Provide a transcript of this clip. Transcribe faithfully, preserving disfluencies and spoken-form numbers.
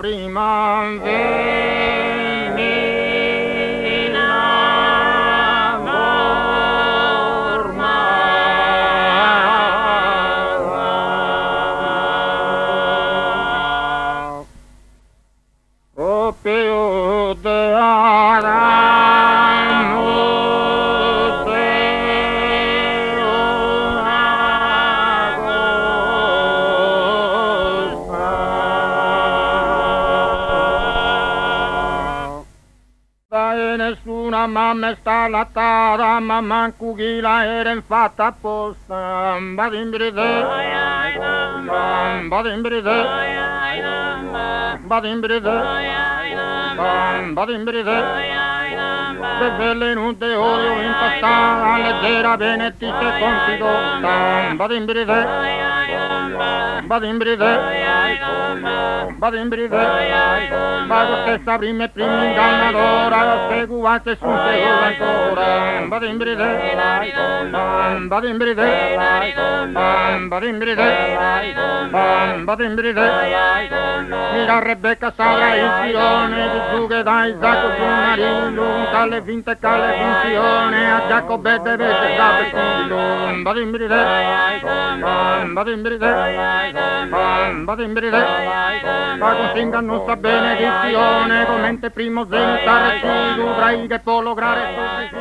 Nessuna mamma sta lattata, ma manco chi la era fatta apposta. Badimbride, badimbride, badimbride, badimbride. Belle nude olio impastata, leggera benedita confidosa. Badimbride, badimbride, badimbride. Ma lo stessa prima e prima ingannadora, lo seguate su se ancora. Badimbride, badimbride, badimbride, badimbride. Mira Rebecca sarà il filone di su che da Isacco su Marino, tale vinte cale funzione, a Giacobbe deve essere subito. Badimbride, badimbride, badimbride. Ma consinga non sa benedizione, come primo zenitare, si dovrai che può lograre